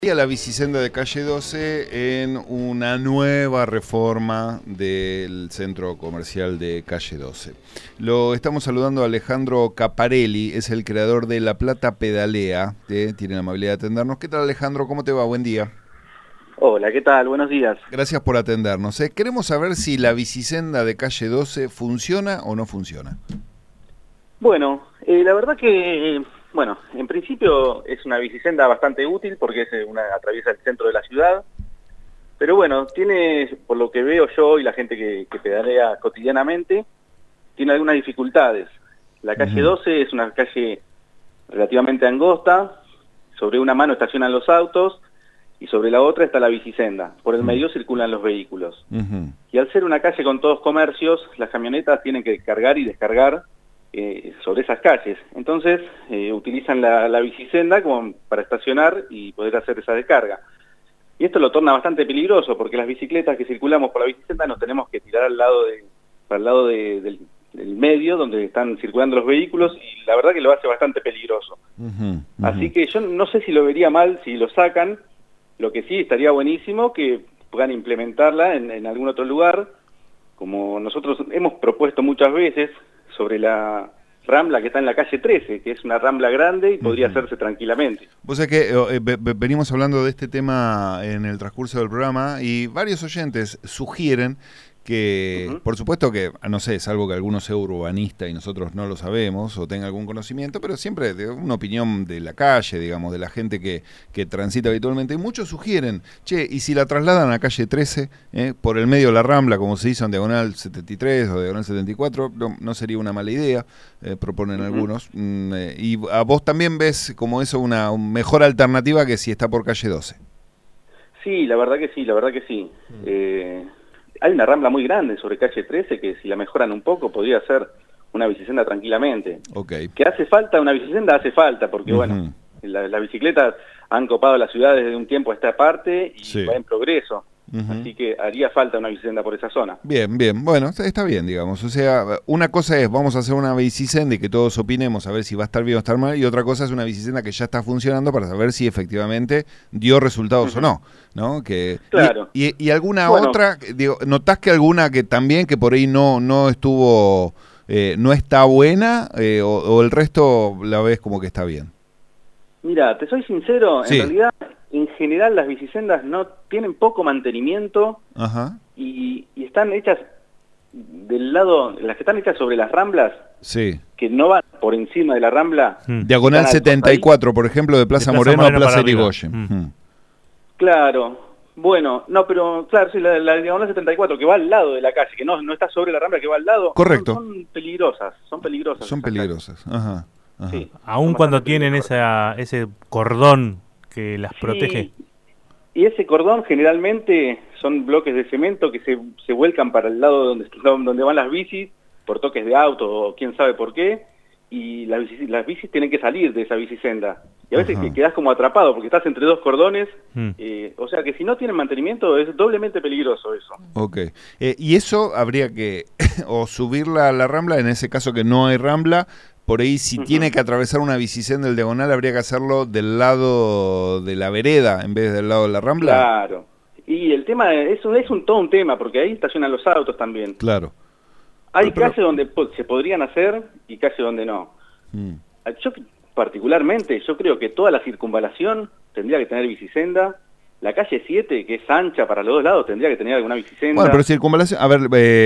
A la bicisenda de calle 12 en una nueva reforma del centro comercial de calle 12. Lo estamos saludando a Alejandro Caparelli, es el creador de La Plata Pedalea, tiene la amabilidad de atendernos. ¿Qué tal, Alejandro? ¿Cómo te va? Buen día. Hola, ¿qué tal? Buenos días. Gracias por atendernos. Queremos saber si la bicisenda de calle 12 funciona o no funciona. Bueno, la verdad que... Bueno, en principio es una bicisenda bastante útil porque atraviesa el centro de la ciudad, pero bueno, tiene, por lo que veo yo y la gente que pedalea cotidianamente, tiene algunas dificultades. La calle 12 es una calle relativamente angosta, sobre una mano estacionan los autos y sobre la otra está la bicisenda, por el medio circulan los vehículos. Y al ser una calle con todos comercios, las camionetas tienen que cargar y descargar sobre esas calles. Entonces utilizan la bicisenda como para estacionar y poder hacer esa descarga. Y esto lo torna bastante peligroso porque las bicicletas que circulamos por la bicisenda nos tenemos que tirar para el lado del medio donde están circulando los vehículos, y la verdad que lo hace bastante peligroso. Así que yo no sé si lo vería mal si lo sacan. Lo que sí estaría buenísimo que puedan implementarla en algún otro lugar, como nosotros hemos propuesto muchas veces, sobre la Rambla que está en la calle 13, que es una Rambla grande y podría hacerse tranquilamente. Vos sabés que venimos hablando de este tema en el transcurso del programa y varios oyentes sugieren que, por supuesto que, no sé, salvo que alguno sea urbanista y nosotros no lo sabemos o tenga algún conocimiento, pero siempre de una opinión de la calle, digamos, de la gente que transita habitualmente, y muchos sugieren, che, y si la trasladan a calle 13, por el medio de la Rambla, como se hizo en Diagonal 73 o Diagonal 74, no sería una mala idea, proponen algunos, y a vos también ves como eso una mejor alternativa que si está por calle 12. Sí, la verdad que sí. Hay una Rambla muy grande sobre calle 13 que si la mejoran un poco podría ser una bicisenda tranquilamente. ¿Que hace falta una bicisenda? Hace falta, porque bueno, las bicicletas han copado la ciudad desde un tiempo a esta parte y va en progreso. Así que haría falta una bicisenda por esa zona. Bien, bueno, está bien, digamos. O sea, una cosa es, vamos a hacer una bicisenda y que todos opinemos a ver si va a estar bien o estar mal, y otra cosa es una bicisenda que ya está funcionando para saber si efectivamente dio resultados o no, ¿no? Claro. Y alguna otra, digo, ¿notás que alguna que también, que por ahí no estuvo, no está buena, o el resto la ves como que está bien? Mira, te soy sincero, en realidad, en general las bicisendas no tienen poco mantenimiento y están hechas del lado, las que están hechas sobre las Ramblas, que no van por encima de la Rambla. Diagonal 74, por ejemplo, de Plaza Moreno a Plaza Irigoyen. Claro, bueno, no, pero claro, sí, la Diagonal 74, que va al lado de la calle, que no está sobre la Rambla, que va al lado. Correcto. Son peligrosas. Son peligrosas, Sí, aún cuando tienen ese cordón que las protege. Y ese cordón generalmente son bloques de cemento que se vuelcan para el lado donde van las bicis, por toques de auto o quién sabe por qué, y las bicis tienen que salir de esa bicisenda. Y a veces quedás como atrapado porque estás entre dos cordones, o sea que si no tienen mantenimiento es doblemente peligroso eso. Y eso habría que o subirla a la Rambla, en ese caso que no hay Rambla. Por ahí, si tiene que atravesar una bicisenda del Diagonal, habría que hacerlo del lado de la vereda en vez del lado de la Rambla. Claro. Y el tema, eso es todo un tema, porque ahí estacionan los autos también. Claro. Hay calles donde se podrían hacer y calles donde no. Yo particularmente, yo creo que toda la circunvalación tendría que tener bicisenda. La calle 7, que es ancha para los dos lados, tendría que tener alguna bicisenda. Bueno, pero circunvalación, a ver,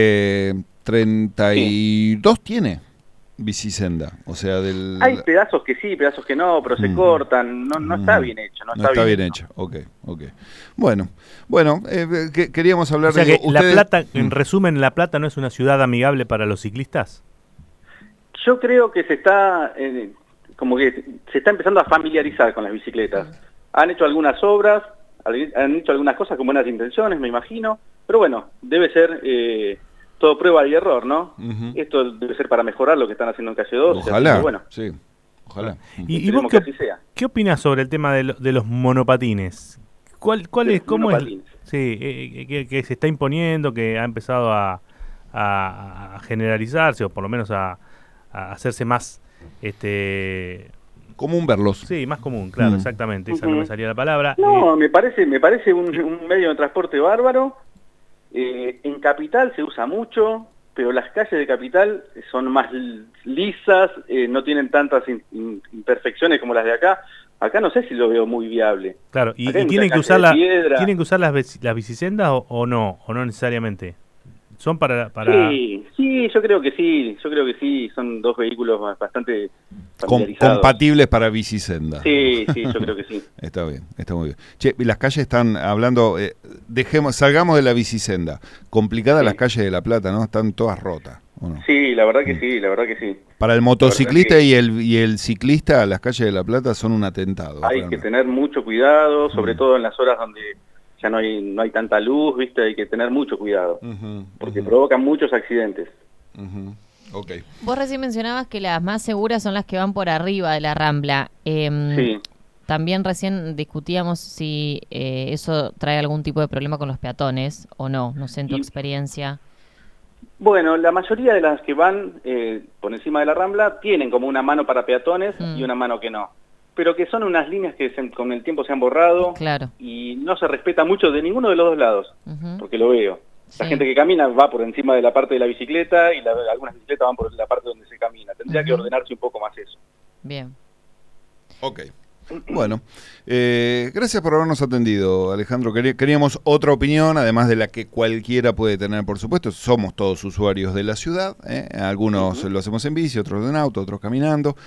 32 tiene bicisenda, o sea, hay pedazos que sí, pedazos que no, pero se cortan, no está bien hecho. No está bien hecho. Bueno, queríamos hablar, o sea, de... que La Plata, en resumen, La Plata no es una ciudad amigable para los ciclistas. Yo creo que se está empezando a familiarizar con las bicicletas. Han hecho algunas obras, han hecho algunas cosas con buenas intenciones, me imagino, pero bueno, debe ser... todo prueba y error, ¿no? Esto debe ser para mejorar lo que están haciendo en calle 12. Ojalá, bueno. sí, ojalá. ¿Y vos qué opinás sobre el tema de los monopatines? ¿Cuál es, cómo es? Sí, que se está imponiendo, que ha empezado a generalizarse, o por lo menos a hacerse más común verlos. Sí, más común, claro, exactamente, esa no me salía la palabra. No, me parece un medio de transporte bárbaro. En Capital se usa mucho, pero las calles de Capital son más lisas, no tienen tantas imperfecciones como las de acá. Acá no sé si lo veo muy viable. Claro, y tienen que usar las bicisendas o no necesariamente. ¿Son para...? Sí, yo creo que sí, son dos vehículos bastante familiarizados. Compatibles para bicisenda. Sí, yo creo que sí. Está bien, está muy bien. Che, las calles están hablando, salgamos de la bicisenda. Complicadas las calles de La Plata, ¿no? Están todas rotas, ¿o no? Sí, la verdad que sí. Para el motociclista y el ciclista, las calles de La Plata son un atentado. Hay realmente que tener mucho cuidado, sobre todo en las horas donde ya no hay tanta luz, ¿viste? Hay que tener mucho cuidado, porque provocan muchos accidentes. Okay. Vos recién mencionabas que las más seguras son las que van por arriba de la Rambla. Sí. También recién discutíamos si eso trae algún tipo de problema con los peatones o no sé en tu experiencia. Bueno, la mayoría de las que van por encima de la Rambla tienen como una mano para peatones y una mano que no. Pero que son unas líneas que con el tiempo se han borrado, claro, y no se respeta mucho de ninguno de los dos lados, porque lo veo. La gente que camina va por encima de la parte de la bicicleta y algunas bicicletas van por la parte donde se camina. Tendría que ordenarse un poco más eso. Bien. Ok. Bueno, gracias por habernos atendido, Alejandro. Queríamos otra opinión, además de la que cualquiera puede tener, por supuesto. Somos todos usuarios de la ciudad, algunos lo hacemos en bici, otros en auto, otros caminando,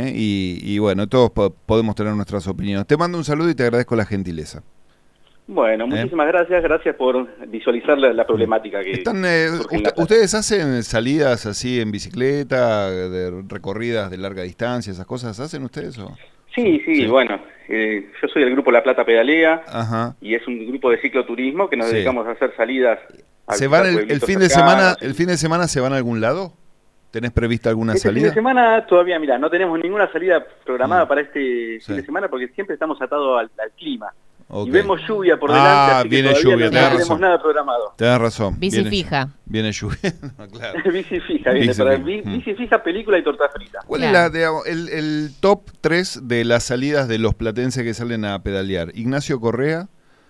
y bueno, todos podemos tener nuestras opiniones. Te mando un saludo y te agradezco la gentileza. Bueno, muchísimas gracias por visualizar la problemática que ¿Ustedes hacen salidas así en bicicleta, de recorridas de larga distancia, esas cosas? ¿Hacen ustedes o...? Sí, bueno, yo soy del grupo La Plata Pedalea, y es un grupo de cicloturismo que nos dedicamos a hacer salidas. ¿Se van el fin de semana? ¿El fin de semana se van a algún lado? ¿Tenés prevista alguna salida? Fin de semana todavía, mira, no tenemos ninguna salida programada para este fin de semana porque siempre estamos atados al clima. Okay. Y vemos lluvia por delante, así viene que lluvia, no tenemos nada programado. Tenés razón. Bici fija. Viene lluvia. Claro. Bici fija, bici fija, película y torta frita. ¿Cuál es el top 3 de las salidas de los platenses que salen a pedalear? Ignacio Correa,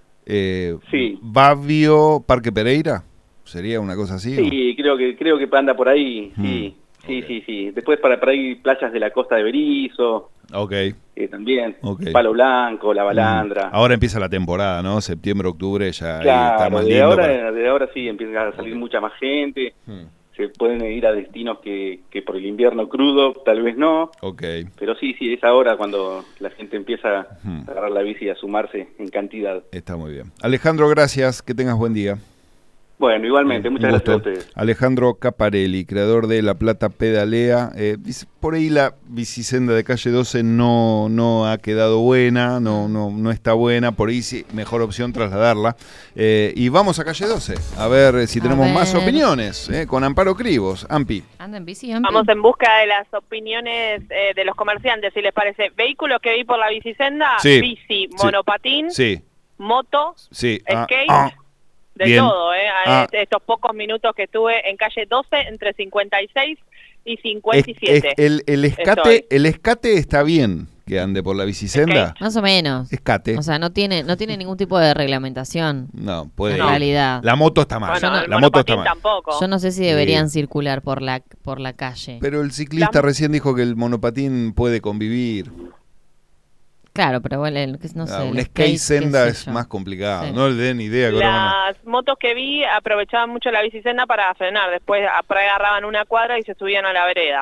Babio, Parque Pereira, ¿sería una cosa así? Sí, creo que anda por ahí, sí. Después para ahí playas de la costa de Berizo. También, Palo Blanco, La Balandra. Ahora empieza la temporada, ¿no? Septiembre, octubre, ya está más lindo. De ahora sí empieza a salir mucha más gente. Se pueden ir a destinos que por el invierno crudo, tal vez no. Pero sí, es ahora cuando la gente empieza a agarrar la bici y a sumarse en cantidad. Está muy bien. Alejandro, gracias. Que tengas buen día. Bueno, igualmente, muchas gracias a ustedes. Alejandro Caparelli, creador de La Plata Pedalea. Por ahí la bicisenda de calle 12 no ha quedado buena, no está buena, por ahí sí, mejor opción trasladarla. Y vamos a calle 12, a ver si tenemos más opiniones, con Amparo Cribos. Ampi. ¿Anda en bici, Ampi? Vamos en busca de las opiniones de los comerciantes, si les parece. Vehículos que vi por la bicisenda, bici, monopatín, moto, skate... De todo, estos pocos minutos que estuve en calle 12 entre 56 y 57. El escate está bien que ande por la bicisenda. Más o menos. Escate. O sea, no tiene ningún tipo de reglamentación. No, puede. En realidad. La moto está mal. Bueno, la moto está mal. Tampoco. Yo no sé si deberían circular por la calle. Pero el ciclista recién dijo que el monopatín puede convivir. Claro, pero bueno, no sé. Un skate senda es más complicado. Sí. No le den idea. Las motos que vi aprovechaban mucho la bicisenda para frenar. Después agarraban una cuadra y se subían a la vereda.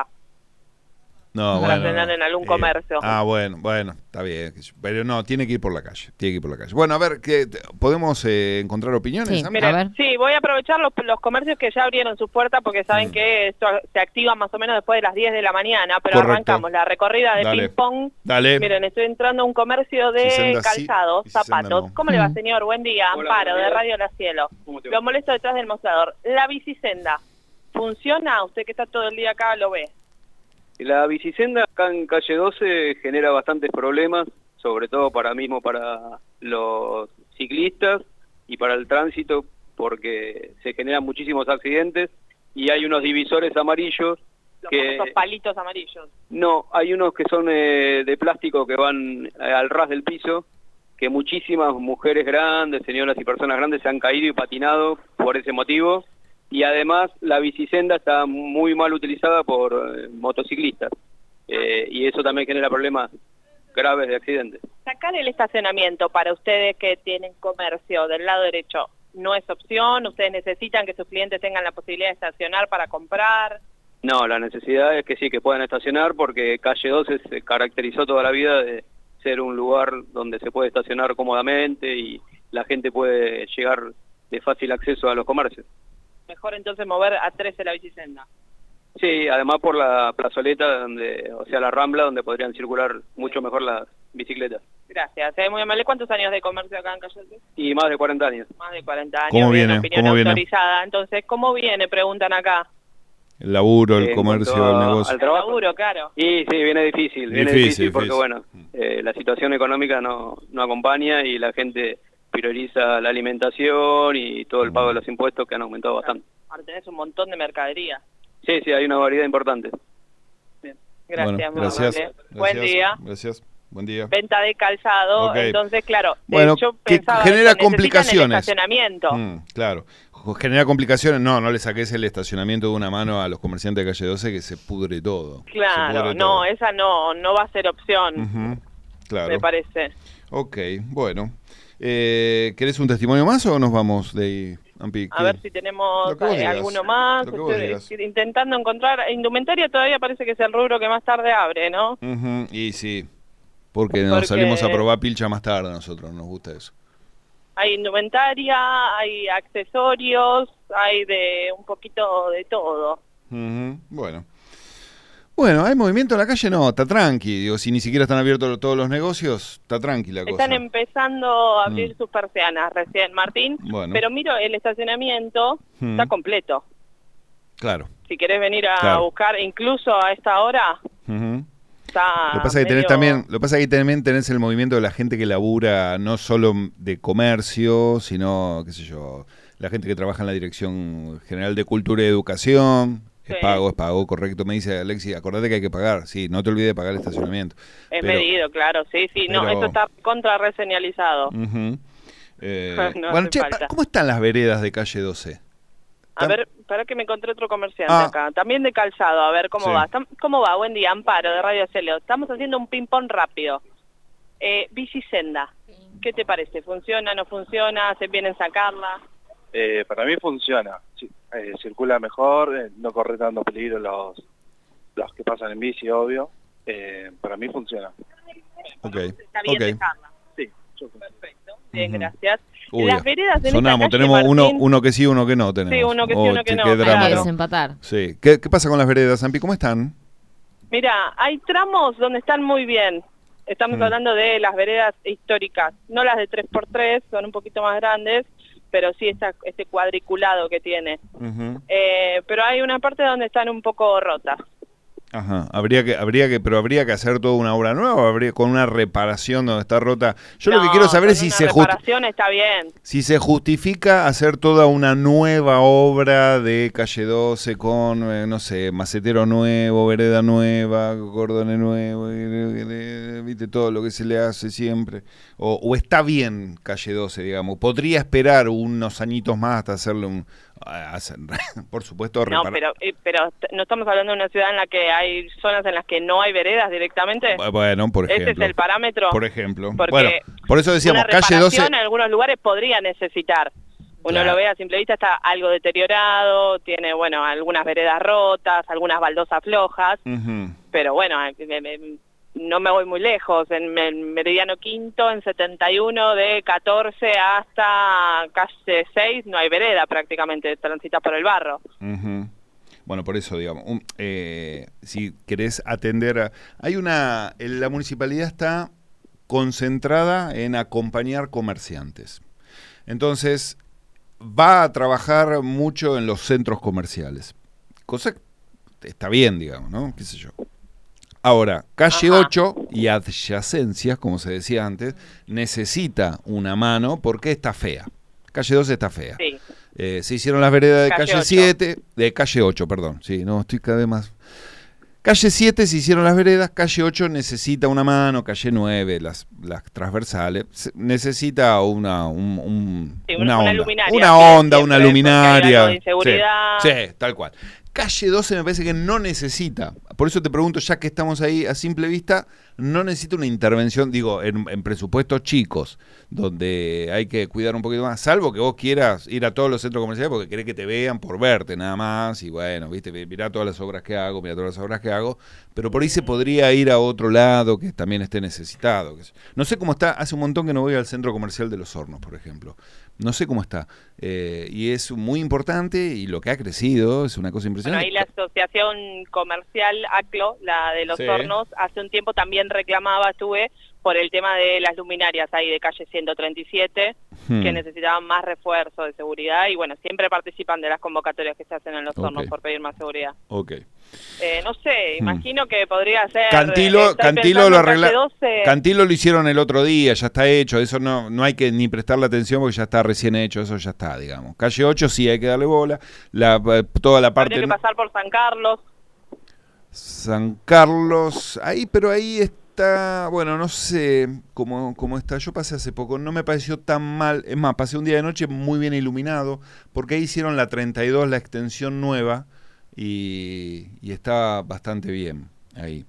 Para frenar en algún comercio. Bueno, está bien. Pero no, tiene que ir por la calle. Bueno, a ver, ¿podemos encontrar opiniones? Sí, voy a aprovechar los comercios que ya abrieron sus puertas porque saben que esto se activa más o menos después de las 10 de la mañana. Pero arrancamos la recorrida de ping-pong. Miren, estoy entrando a un comercio de calzados, zapatos. ¿Cómo le va, señor? Buen día. Hola, Amparo, de Radio La Cielo. Lo molesto detrás del mostrador. La bicisenda, ¿funciona? Usted que está todo el día acá lo ve. La bicisenda acá en calle 12 genera bastantes problemas, sobre todo para los ciclistas y para el tránsito, porque se generan muchísimos accidentes y hay unos divisores amarillos Los palitos amarillos. No, hay unos que son de plástico que van al ras del piso, que muchísimas mujeres grandes, señoras y personas grandes se han caído y patinado por ese motivo, y además la bicisenda está muy mal utilizada por motociclistas, y eso también genera problemas graves de accidentes. Sacar el estacionamiento para ustedes que tienen comercio del lado derecho no es opción. Ustedes necesitan que sus clientes tengan la posibilidad de estacionar para comprar. No, la necesidad es que sí, que puedan estacionar, porque Calle 12 se caracterizó toda la vida de ser un lugar donde se puede estacionar cómodamente y la gente puede llegar de fácil acceso a los comercios. Mejor entonces mover a 13 la bicisenda. Sí, además por la plazoleta, o sea, la Rambla, donde podrían circular mucho mejor las bicicletas. Gracias, muy amable. ¿Cuántos años de comercio acá en Calle 12? Y más de 40 años. Más de 40 años. ¿Cómo viene? Opinión autorizada. Entonces, ¿cómo viene? Preguntan acá. El laburo, el comercio, el negocio. El laburo, claro. Y sí, viene difícil porque bueno, la situación económica no acompaña y la gente prioriza la alimentación y todo el pago de los impuestos que han aumentado bastante. Ahora tenés un montón de mercadería. Sí, hay una variedad importante. Bien. Gracias, bueno, gracias. Buen día. Gracias. Buen día. Venta de calzado, entonces claro, bueno, yo que pensaba genera que complicaciones. El estacionamiento. Claro, genera complicaciones. No le saques el estacionamiento de una mano a los comerciantes de Calle 12 que se pudre todo. Claro, todo. Esa no va a ser opción. Claro. Me parece. Ok, bueno. ¿Querés un testimonio más o nos vamos de ahí, Ampi? A ver si tenemos alguno más. Estoy intentando encontrar indumentaria, todavía parece que es el rubro que más tarde abre, ¿no? Y sí. Porque nos salimos a probar pilcha más tarde, a nosotros nos gusta eso. Hay indumentaria, hay accesorios, hay de un poquito de todo. Bueno, ¿hay movimiento en la calle? No, está tranqui. Digo, si ni siquiera están abiertos todos los negocios, está tranquila la cosa. Están empezando a abrir sus persianas recién, Martín. Bueno. Pero miro, el estacionamiento está completo. Claro. Si querés venir a buscar, incluso a esta hora... Lo que pasa es que también tenés el movimiento de la gente que labura no solo de comercio, sino, qué sé yo, la gente que trabaja en la Dirección General de Cultura y Educación. Es pago, correcto. Me dice Alexi, acordate que hay que pagar. Sí, no te olvides de pagar el estacionamiento. Es medido, claro, sí. No, esto está contra reseñalizado. Bueno, che, ¿cómo están las veredas de Calle 12? A ver, para que me encontré otro comerciante acá. También de calzado, a ver cómo va. ¿Cómo va? Buen día, Amparo, de Radio Celio. Estamos haciendo un ping-pong rápido. Bicisenda, ¿qué te parece? ¿Funciona, no funciona? ¿Se vienen a sacarla? Para mí funciona. Sí, circula mejor, no corre tanto peligro los que pasan en bici, obvio. Para mí funciona. Está bien dejarla. Sí, perfecto. Bien, gracias. Las veredas en sonamos, esta calle, tenemos Martín, uno que sí, uno que no tenemos. Sí, uno que sí, uno que no. Qué drama. Hay que desempatar. Sí. ¿Qué pasa con las veredas, Ampi? ¿Cómo están? Mira, hay tramos donde están muy bien. Estamos hablando de las veredas históricas, no las de 3x3, son un poquito más grandes, pero sí este cuadriculado que tiene. Pero hay una parte donde están un poco rotas. Ajá, habría que hacer toda una obra nueva, con una reparación donde está rota. Yo lo que quiero saber es si está bien. Si se justifica hacer toda una nueva obra de Calle 12 con, no sé, macetero nuevo, vereda nueva, cordones nuevos, viste todo lo que se le hace siempre. O está bien Calle 12, digamos. Podría esperar unos añitos más hasta hacerle por supuesto, reparar. No, pero no estamos hablando de una ciudad en la que hay zonas en las que no hay veredas directamente. Bueno, por ejemplo. Ese es el parámetro. Por ejemplo. Porque bueno, por eso decíamos, Calle 12... en algunos lugares podría necesitar. Uno lo ve a simple vista, está algo deteriorado, tiene, bueno, algunas veredas rotas, algunas baldosas flojas, pero bueno, no me voy muy lejos, en Meridiano Quinto, en 71, de 14 hasta calle 6, no hay vereda prácticamente, transitas por el barro. Bueno, por eso, digamos, si querés atender la municipalidad está concentrada en acompañar comerciantes. Entonces, va a trabajar mucho en los centros comerciales. Cosa que está bien, digamos, ¿no? ¿Qué sé yo? Ahora, calle 8 y adyacencias, como se decía antes, necesita una mano porque está fea. Calle 12 está fea. Sí. Se hicieron las veredas de calle 7, de calle 8, perdón. Sí, no, estoy cada vez más. Calle 7 se hicieron las veredas, calle 8 necesita una mano, calle 9, las transversales, necesita una onda, una luminaria. Sí, tal cual. Calle 12 me parece que no necesita, por eso te pregunto, ya que estamos ahí a simple vista, no necesita una intervención, digo, en presupuestos chicos, donde hay que cuidar un poquito más, salvo que vos quieras ir a todos los centros comerciales porque querés que te vean por verte nada más, y bueno, viste, mirá todas las obras que hago, pero por ahí se podría ir a otro lado que también esté necesitado. No sé cómo está, hace un montón que no voy al centro comercial de Los Hornos, por ejemplo. No sé cómo está, y es muy importante y lo que ha crecido es una cosa impresionante. Bueno, ahí la asociación comercial ACLO, la de Los Hornos, hace un tiempo también reclamaba, por el tema de las luminarias ahí de calle 137, que necesitaban más refuerzo de seguridad y bueno, siempre participan de las convocatorias que se hacen en Los Hornos por pedir más seguridad. No sé, imagino que podría ser... Cantilo lo hicieron el otro día, ya está hecho, eso no hay que ni prestarle atención porque ya está recién hecho, eso ya está, digamos. Calle 8 sí hay que darle bola, toda la parte... Habría que pasar por San Carlos. San Carlos, pero ahí está, bueno, no sé cómo está, yo pasé hace poco, no me pareció tan mal, es más, pasé un día de noche muy bien iluminado, porque ahí hicieron la 32, la extensión nueva, y está bastante bien ahí.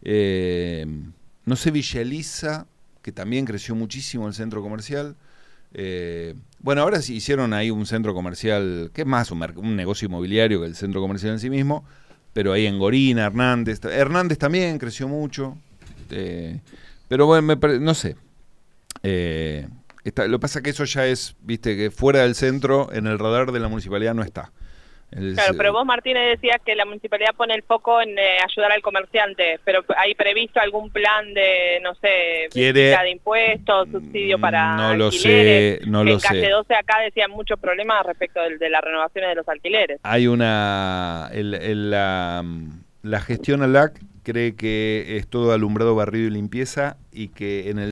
No sé, Villa Elisa, que también creció muchísimo el centro comercial. Bueno, ahora sí hicieron ahí un centro comercial, que es más un negocio inmobiliario que el centro comercial en sí mismo, pero ahí en Gorina, Hernández también creció mucho, pero bueno, no sé. Lo que pasa es que eso ya es, viste, que fuera del centro, en el radar de la municipalidad no está. Claro, pero vos, Martínez, decías que la municipalidad pone el foco en ayudar al comerciante, pero ¿hay previsto algún plan de, no sé, de impuestos, subsidio para alquileres? No lo sé. En calle 12 acá decían muchos problemas respecto de las renovaciones de los alquileres. Hay la gestión ALAC cree que es todo alumbrado, barrido y limpieza y que en el